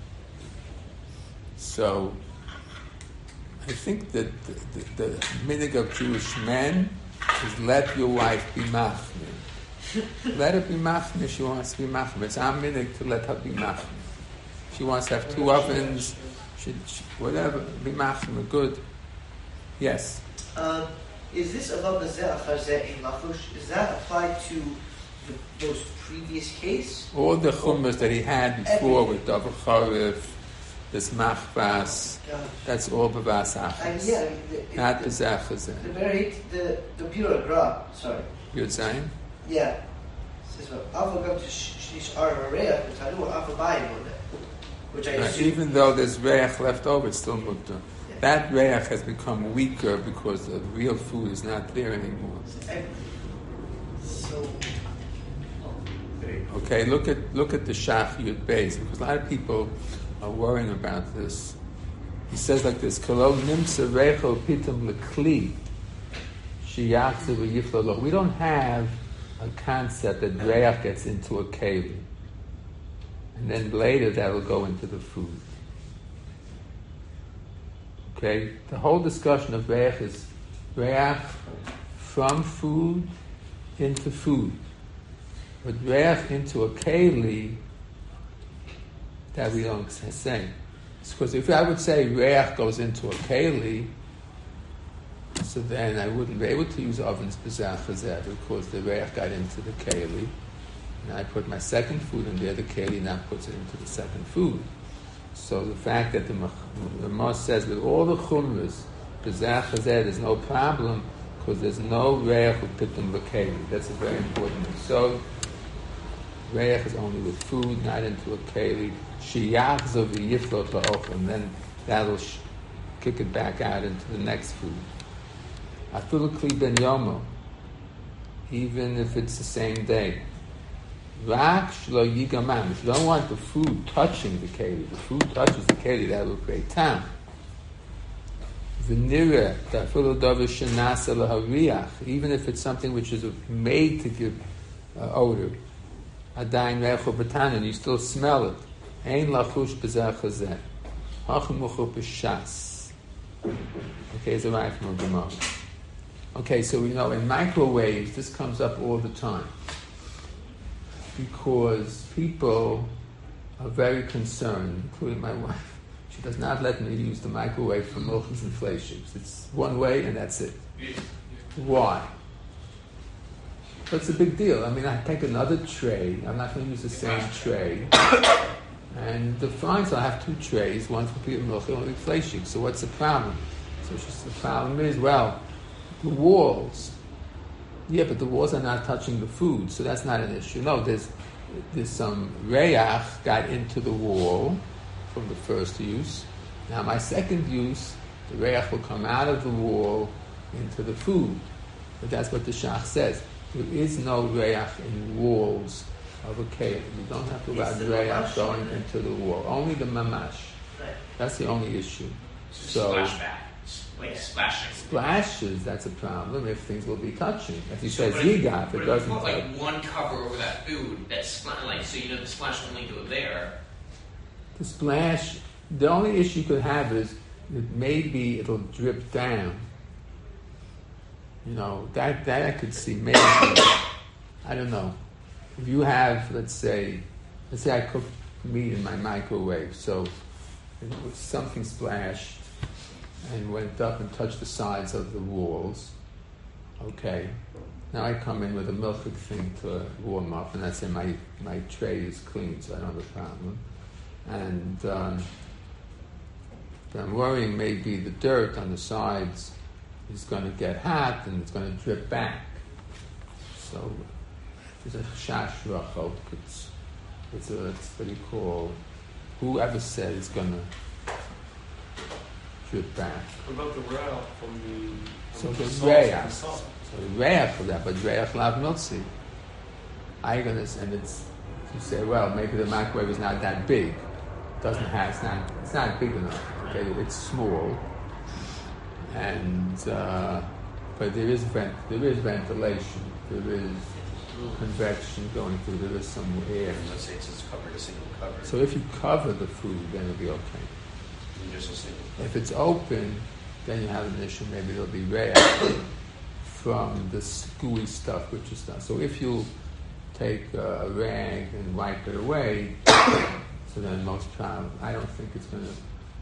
So I think that the minhag of Jewish men is let your wife be machmir. Let her be machmir. She wants to be machmir. It's our minhag to let her be machmir. She wants to have two ovens. She whatever. Be machmir. Good. Yes. Is this above the ze'achar in lachush? Is that applied to those previous case? All the chumras that he had before with Davar Charif, this machbas, that's all b'vas achas. Not b'zach hazeh. The pure gra, sorry. Yud Zayin? Yeah. It says, Alpha come to Shlish Ar Mareach, but I know Alpha Bayim on that. Which I assume. Even though there's reach left over, it's still mutter. Yeah. That reach has become weaker because the real food is not there anymore. So. Okay, look at the Shach Yud Beis, because a lot of people are worrying about this. He says like this: "Kolo nimtza reichel pitam lekli sheyachzer v'yiflo lo." We don't have a concept that reich gets into a keli, and then later that will go into the food. Okay, the whole discussion of reich is reich from food into food. But reich into a keli, that we don't say. Because if I would say reich goes into a keli, so then I wouldn't be able to use ovens b'zach hazeh because the reich got into the keli, and I put my second food in there, the keli now puts it into the second food. So the fact that the Mos says that all the chumras b'zach hazeh, there's no problem because there's no reich who put them in the keli. That's a very important. So reich is only with food, not into a keli. Sheyachzer v'yiflo ta'ochel, and then that'll kick it back out into the next food. Afilu kli ben yomo, even if it's the same day. Rak shlo yigamam. If you don't want the food touching the keli, the food touches the keli, that will create tam. V'nireh afilu davar shenasa lahariach, even if it's something which is made to give odor. Adayin recho b'tanan, you still smell it. Ein lachush b'zach hazeh. Hachamuchu b'shas. Okay, it's a right from a Gemara. Okay, so we know in microwaves, this comes up all the time. Because people are very concerned, including my wife. She does not let me use the microwave for milchies and fleischiks. It's one way and that's it. Why? But it's a big deal. I mean, I take another tray. I'm not going to use the same tray. And fine, so I have two trays, one for Peter Milchi, one for fleishik. So what's the problem? So she says, the problem is, well, the walls. Yeah, but the walls are not touching the food, so that's not an issue. No, there's some reyach got into the wall from the first use. Now my second use, the reyach will come out of the wall into the food. But that's what the Shach says. There is no reyach in walls of a cave. You don't have to allow reyach going into the wall. Only the mamash. Right. That's the only issue. So Splashback. Like splashing. splashes, that's a problem if things will be touching. As he says, But yiga, if it if doesn't you put touch. like one cover over that food, that's like so you know the splash will only go there. The splash, the only issue you could have is that maybe it'll drip down. You know, that I could see. Maybe, I don't know. If you have, let's say I cook meat in my microwave, so something splashed and went up and touched the sides of the walls. Okay. Now I come in with a milchik thing to warm up, and I say my tray is clean, so I don't have a problem. And I'm worrying maybe the dirt on the sides is going to get hot and it's going to drip back. So there's a shash rachot. It's what you call, whoever said it's going to drip back. What about the rail from the... So the sauce reyach. and the sauce? So the reyach for that, but reyach lav miltzi. And it's, you say, well, maybe the microwave is not that big. It's not big enough. Okay, it's small, and but there is ventilation. There is convection going through. There is some air. Let's say it's just covered, a single cover. So if you cover the food, then it'll be okay. Just a single cover. If it's open, then you have an issue. Maybe there'll be reyach from the gooey stuff, which is done. So if you take a rag and wipe it away, so then most time, I don't think it's going to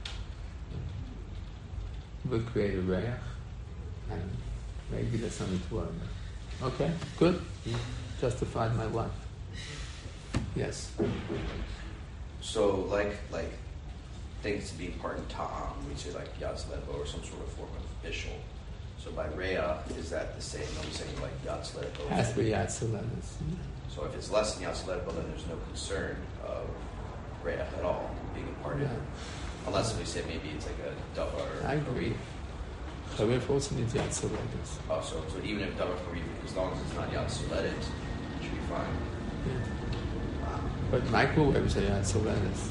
create a reyach. And maybe there's something to worry about. Okay, good. Justified my wife. Yes. So like things being part in ta'am, we say like yatz levo or some sort of form of bishul. So by reya, is that the same? I'm saying like yatz levo. Has to be yatzelenis. So if it's less than yatz levo, then there's no concern of reya at all being a part of it. Unless we say maybe it's like a davar. I agree. Chaviv also needs yatzelenis. Oh, so even if davar for as long as it's not yatzeleted, it should be fine. Yeah. But microwaves are yatzelenis.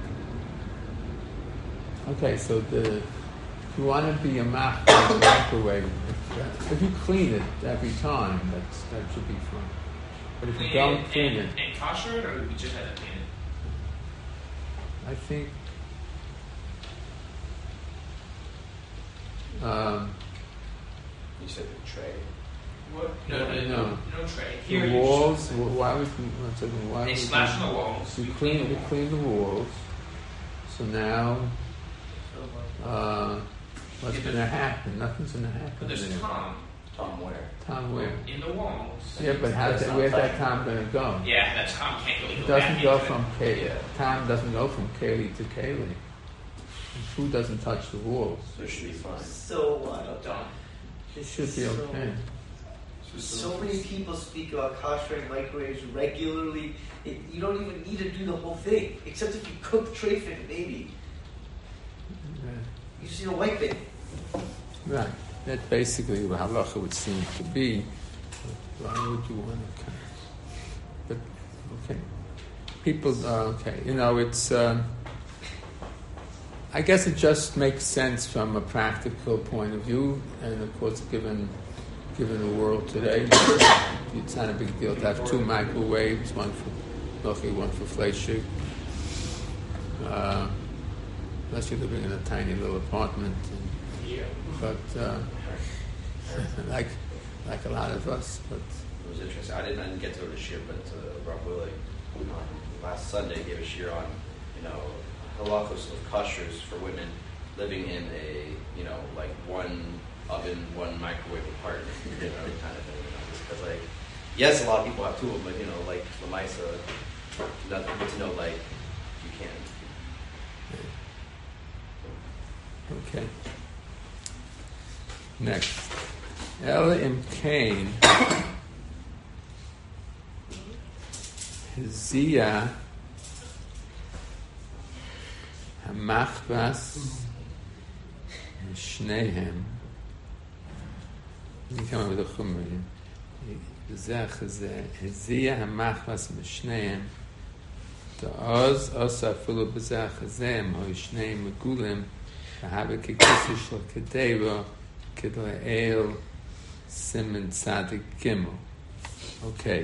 Okay, so if you want to be a microwave, if you clean it every time, that should be fine. But if you don't clean it, and kosher it, or we just have to clean it? I think You said the tray. What? No tray. Here the you walls. should- Why would you? One second. Why They would splash you, on the walls. You clean the walls. So now, what's Yeah, going to happen? Nothing's going to happen. But there's there. Tom Tom where? Tom where? in the walls. Yeah, but where's that Tom going to go? Yeah, that Tom can't really It go doesn't back go into from it. Tom doesn't go from Kaylee to Kaylee. And food doesn't touch the walls. So it should be fine. So Don't. It should be okay. So many people speak about koshering microwaves regularly. You don't even need to do the whole thing, except if you cook treifin, maybe. Yeah. You just need to wipe it. Right. That's basically what halacha would seem to be. Why would you want to? But okay, people. Okay, it's. I guess it just makes sense from a practical point of view, and of course, given the world today, it's not a big deal to have two microwaves, one for milchi, one for fleishik. Unless you're living in a tiny little apartment. But like a lot of us. But It was interesting. I didn't get to go to shir, but Rob Willie last Sunday gave a shiur on, halachos of kashers for women living in a, like one oven, one microwave apart, kind of thing. Because like, yes, a lot of people have two of them, but like Lamaisa, nothing good to know, like you can't. Okay. Next. Ela im Kain Hizia Hamachvas Shnehem. You come up with a chumrah. Hizia Hamachvas Shnehem. Oz afilu b'zeh chazem ho shneim megulim v'have kekisi shel kedeva kedle'el simen tzadik gimel. Okay.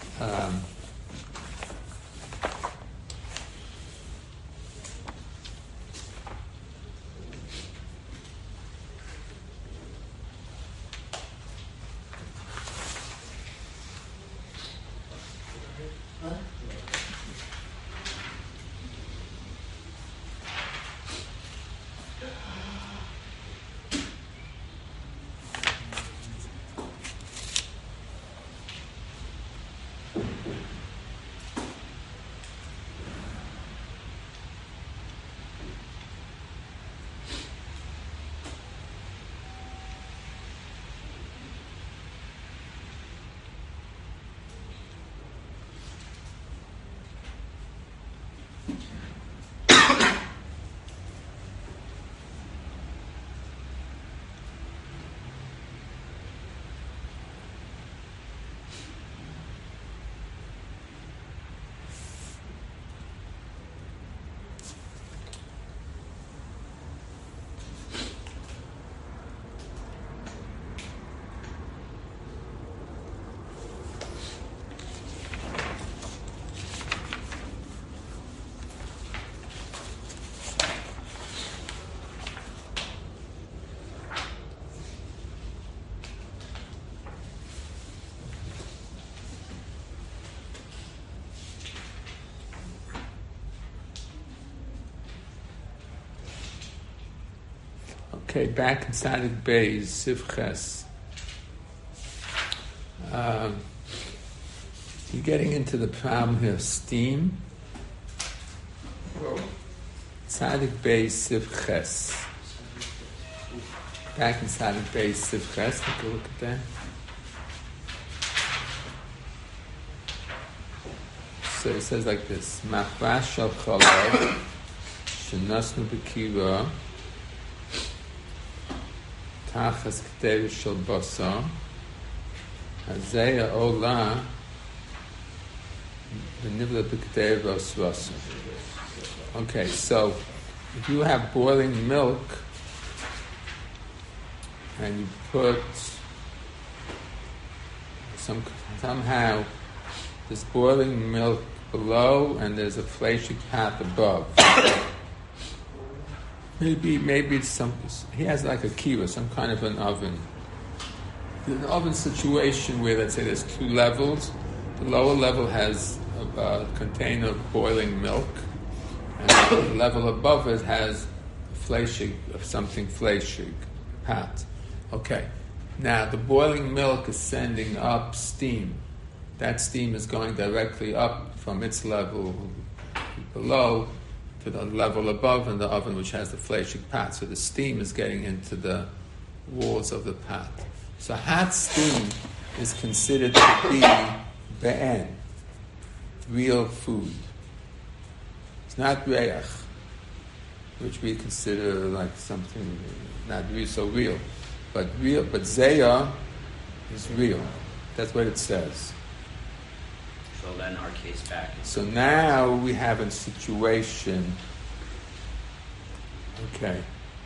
Okay, back in Tzadik Beis, Sivches. You're getting into the problem here of steam. Tzadik Beis, Sivches. Back in Tzadik Beis, Sivches. Take a look at that. So it says like this: Machvash shel chalav shenasnu b'kiva tachas k'tev shel basar hazeh ola v'nivla b'k'tev osvasa. Okay, so if you have boiling milk and you put somehow there's boiling milk below and there's a fleshig pat above. Maybe it's some. He has like a kiva, some kind of an oven. An oven situation where, let's say, there's two levels. The lower level has a container of boiling milk, and the level above it has a fleshig of something fleshig pat. Okay. Now the boiling milk is sending up steam. That steam is going directly up from its level below to the level above in the oven, which has the fleshig pat. So the steam is getting into the walls of the pat. So hot steam is considered to be be'en, real food. It's not reach, which we consider like something not real, so real. But zeya is real. That's what it says. So then our case back. So now we have a situation. Okay.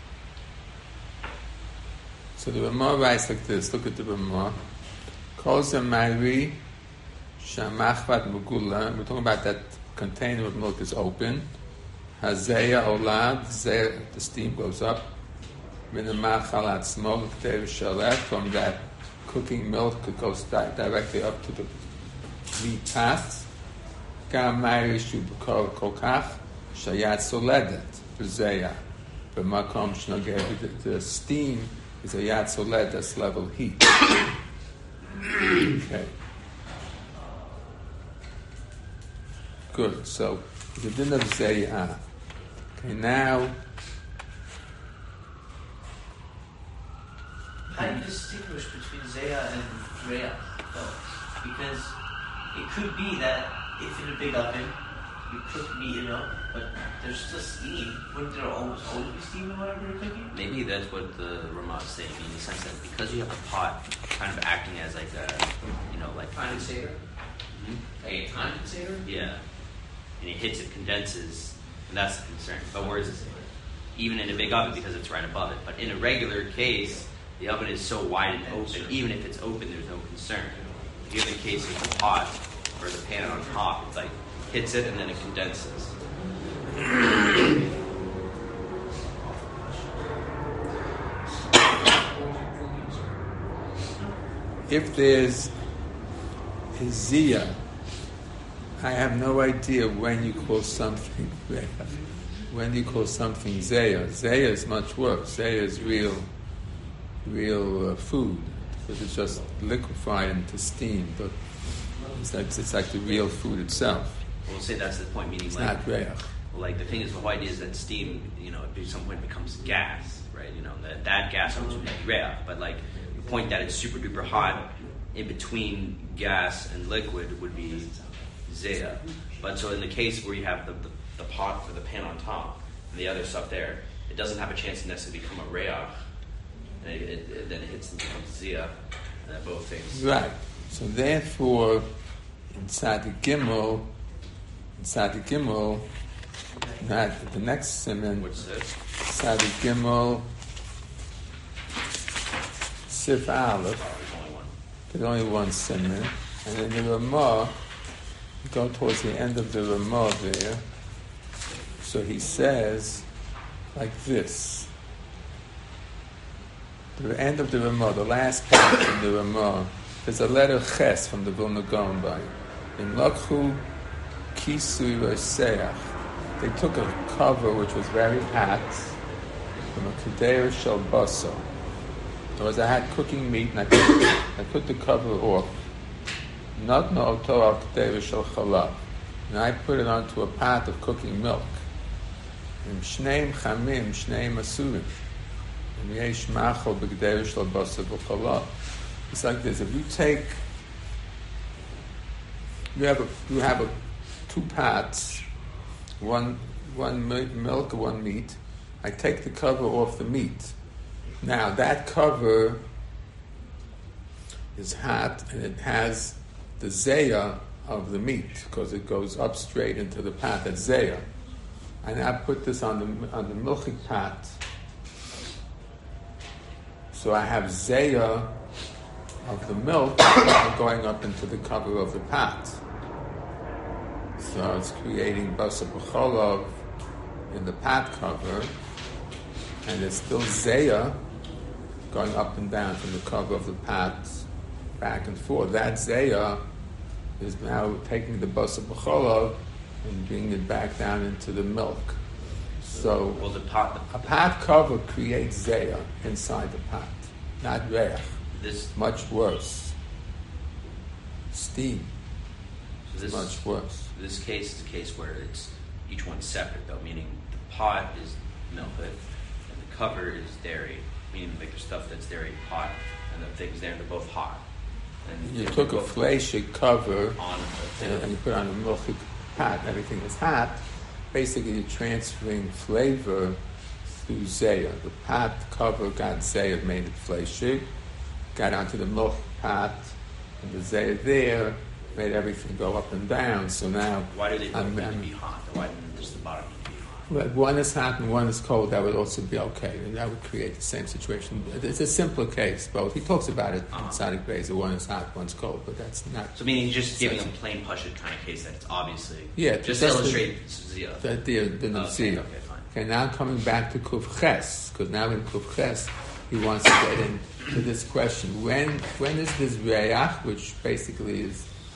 So the Ramah writes like this. Look at the Ramah. Kol zemari shamachvat mugula. We're talking about that container of milk is open. Hazeya olad. The steam goes up. Min machal atzmo k'tev shalet. From that cooking milk, it goes directly up to the meat pat. גם מייריש הוא כל כך שהיד סולדת בזיה. במקום שנוגע, the steam is a yad soledas level heat. Okay. Good. So the din of zayah. Okay, now. How do you distinguish between zayah and reach, though? Because it could be that if in a big oven you cook meat, but there's still steam. Wouldn't there always be steam in whatever you're cooking? Maybe that's what the Ramah is saying, in the sense that because you have the pot kind of acting as like a, like Condensator? Mm-hmm. Like a condensator? Yeah. And it hits, it condenses, and that's the concern. But whereas even in a big oven, because it's right above it. But in a regular case, the oven is so wide and open, even if it's open, there's no concern. If you have a case of the pot or the pan on top, it's like hits it and then it condenses. If there's a ziyah, I have no idea when you call something reach. When do you call something zayah? Zayah is much worse. Zayah is real food, because it's just liquefied into steam, but it's like the real food itself. We'll say that's the point, meaning It's like, not reach. like the thing is, the whole idea is that steam, at some point becomes gas, right? That gas would be reach, but like the point that it's super duper hot in between gas and liquid would be zayah. But so in the case where you have the pot or the pan on top and the other stuff there, it doesn't have a chance to necessarily become a reach, and it then hits and becomes ziyah, and then both things. Right. So therefore, in Tzadik Gimel, not the next siman, What's this? Tzadik Gimel, Sif Aleph. There's only one. There's only one siman, and in the Ramah, go towards the end of the Ramah there. So he says like this. The end of the Ramah, the last page of the Ramah, there's a letter Ches from the Vilna Gaon by. In Lakhu Kisui Roseach, they took a cover which was very hot from a Kedera Shel Baso. There was I had cooking meat and I put the cover off. Not no oto al Kedera Shel Chalav. And I put it onto a pot of cooking milk. And Shneim Chamim, Shneim Asurim. It's like this. If you take, you have two pots, one milk, one meat. I take the cover off the meat. Now that cover is hot and it has the zayah of the meat because it goes up straight into the pot. That's zayah. I now put this on the milchik pot. So I have zayah of the milk going up into the cover of the pot. So it's creating basa b'cholov in the pot cover, and there's still zayah going up and down from the cover of the pot, back and forth. That zayah is now taking the basa b'cholov and bringing it back down into the milk. So Well, the pot. a pot cover creates zayah inside the pot, not reich. This Much worse. Steam so is this much worse. this case is a case where it's each one's separate, though, meaning the pot is milk and the cover is dairy, meaning like the stuff that's dairy hot and the things there, they're both hot. And You they're took a both fleshig cover on the thing. and you put on a milchik pot, everything is hot. Basically, you're transferring flavor through zayah. The pot cover got zayah, made it fleshig, got onto the milk pot, and the zayah there made everything go up and down. So now, Why do they both need to be hot? Why didn't just the bottom need to be hot? well, one is hot and one is cold. That would also be okay, and that would create the same situation. It's a simpler case, both. He talks about it in Tzadik Beis. One is hot, one's cold, but that's not. So meaning you're just giving a plain pashut kind of case that it's obviously just to that's illustrate ziyah. the Nazir. Okay, fine. Okay, now coming back to Kuf Ches, because now in Kuf Ches, he wants to get into this question. When is this Reach, which basically is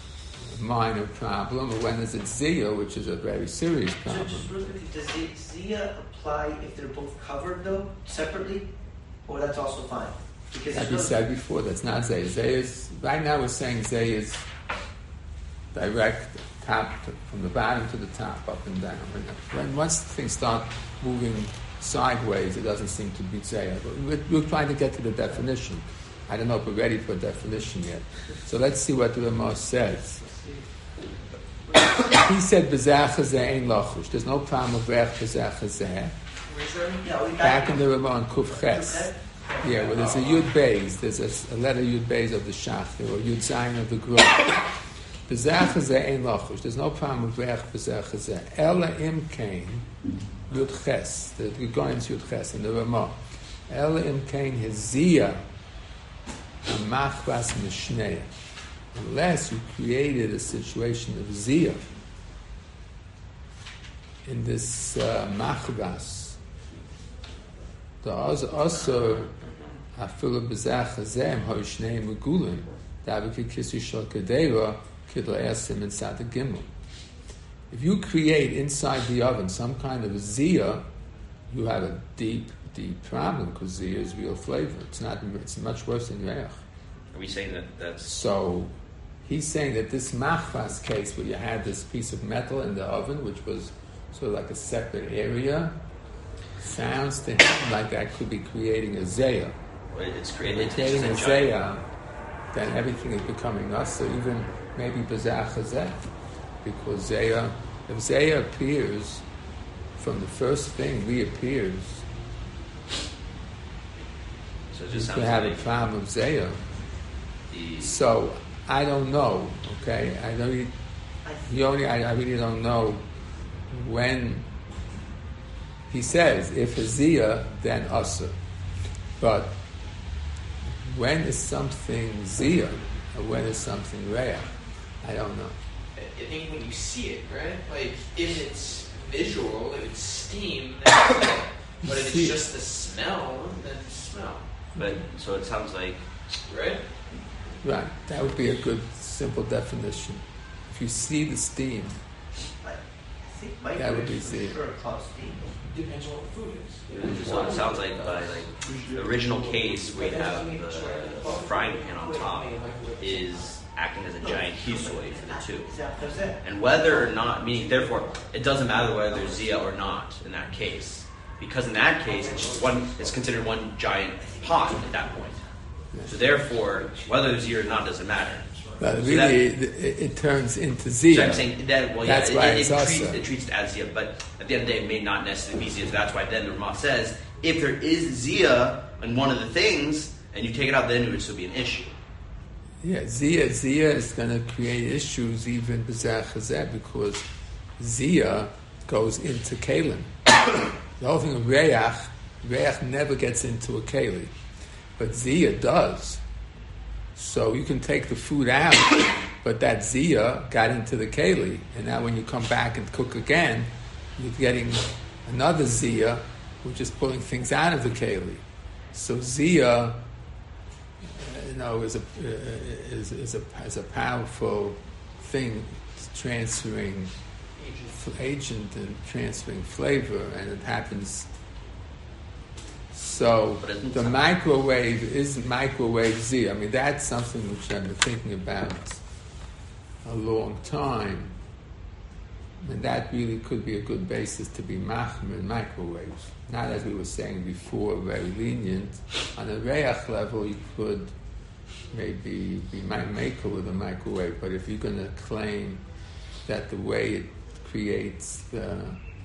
a minor problem, or when is it Zia, which is a very serious So problem. just real quickly, does Zia apply if they're both covered though, separately? Or that's also fine? Because Like we said before, that's not Zaya. Zaya is, right now we're saying Zaya is direct, from the bottom to the top, up and down. Once things start moving sideways, it doesn't seem to be Zaya. But we're trying to get to the definition. I don't know if we're ready for a definition yet. So let's see what the Ramah says. He said, B'zeh chazeh ein lachush. There's no problem with Reach b'zeh chazeh. Back in the Ramah on Kuf Ches. Yeah, well, there's a Yud Beis. There's a letter Yud Beis of the Shachter, or Yud Zayin of the Grove. B'zeh chazeh ein lachush. There's no problem with Reach b'zeh chazeh. Ela im kain Yud Ches. We're going to Yud Ches in the Ramah. Ela im kain heziyah machvas mishnei. Unless you created a situation of ziyah in this machvas, the also afilu b'zeh chazeh hoishnei megulim davik kisu shel kedera kidla esim and sata gimel. If you create inside the oven some kind of a ziyah, you have a deep problem, because ziyah is real flavor. It's much worse than reach. Are we saying that's... So, he's saying that this machvas case, where you had this piece of metal in the oven, which was sort of like a separate area, sounds to him like that could be creating a zayah. It's creating a zayah, then everything is becoming us, so even maybe b'zeh chazeh, because zayah, if zayah appears from the first thing, reappears, so it just you sounds have like a problem of zayah. So I don't know. Okay, I really don't know when he says if Ziyah then Asa, but when is something Ziyah or when is something Reah? I don't know. I think when you see it, right? Like if it's visual, if it's steam, then but if it's just the smell, then smell. But so it sounds like, right? Right, that would be a good, simple definition. If you see the steam, I think that would be Ziyah. sure cause steam. Depends on what the food is. so it sounds like by the original case where you have the frying pan on top is acting as a giant hisui for the two. And whether or not, meaning therefore, it doesn't matter whether there's Ziyah or not in that case. Because in that case, it's considered one giant pot at that point. So therefore, whether there's Ziyah or not doesn't matter. But So really, it turns into Ziyah. So I'm saying that, well, That's why it's it treats it as Ziyah, but at the end of the day, it may not necessarily be Ziyah. So that's why then the Ramah says, if there is Ziyah in one of the things, and you take it out, then it would still be an issue. Yeah, Ziyah is going to create issues even b'zeh chazeh, because Ziyah goes into Kalim. The whole thing of Reach never gets into a Keli, but Ziyah does. So you can take the food out, but that Ziyah got into the Keli, and now when you come back and cook again, you're getting another Ziyah, which is pulling things out of the Keli. So Ziyah, is a powerful thing, transferring agent and transferring flavor, and it happens. So the microwave is microwave Z. I mean, that's something which I've been thinking about a long time, and that really could be a good basis to be machmir in microwaves. Not, as we were saying before, very lenient. On a reach level, you could maybe be maker with a microwave, but if you're going to claim that the way it creates the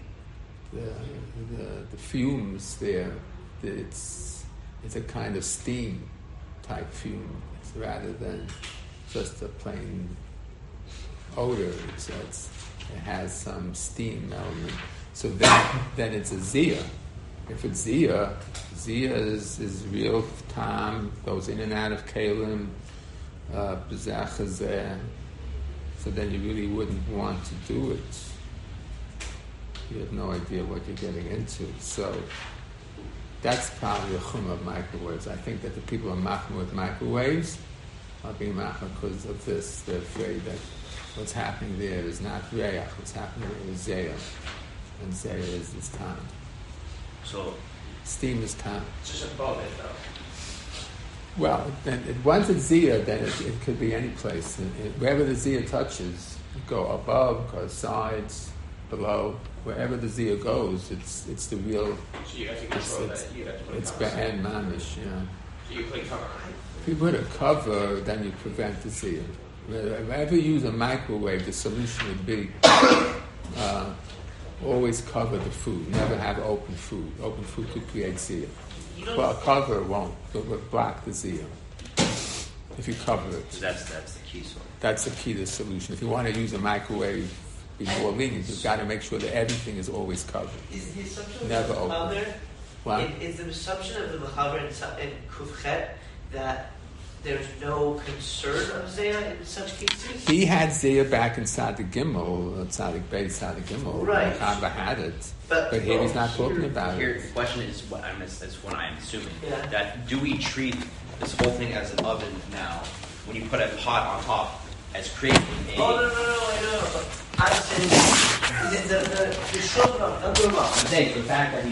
fumes there, it's a kind of steam type fume rather than just a plain odor. It has some steam element. So then it's a ziyah. If it's ziyah is real time, goes in and out of kalim, b'zeh chazeh. So then you really wouldn't want to do it. You have no idea what you're getting into. So that's probably a chum of microwaves. I think that the people are machmir with microwaves are being machmir because of this. They're afraid that What's happening there is not reach. What's happening there is zayah, and zayah is this time. So Steam is time. It's just above it, though. Well, then once it's ziyah, then it could be any place. Wherever the ziyah touches, you go above, go sides, below. Wherever the ziyah goes, it's the real. So you have to control that. You have to put It's a cover. be'en mamish, So you put a cover on it. If you put a cover, then you prevent the ziyah. Whenever you use a microwave, the solution would be always cover the food. Never have open food. Open food could create ziyah. Well, a cover won't. It will block the ziyah if you cover it. So that's the key sort. That's the key to the solution. If you want to use a microwave before lenient, you've got to make sure that everything is always covered. Is the assumption Never of the open. Mechaber, What? is the assumption of the Mechaber in Kufchet that there's no concern of Zayah in such cases? He had ziyah back in Tzadik Gimel, Tzadik Beit, Tzadik Gimel. Right. Mechaber had it, But here he's not talking about Here, it. the question is what I'm assuming Yeah. that do we treat this whole thing as an oven now? When you put a pot on top, as creating a. Oh, no, I know. But I'm saying the Shulchan Aruch, I'm saying the fact that he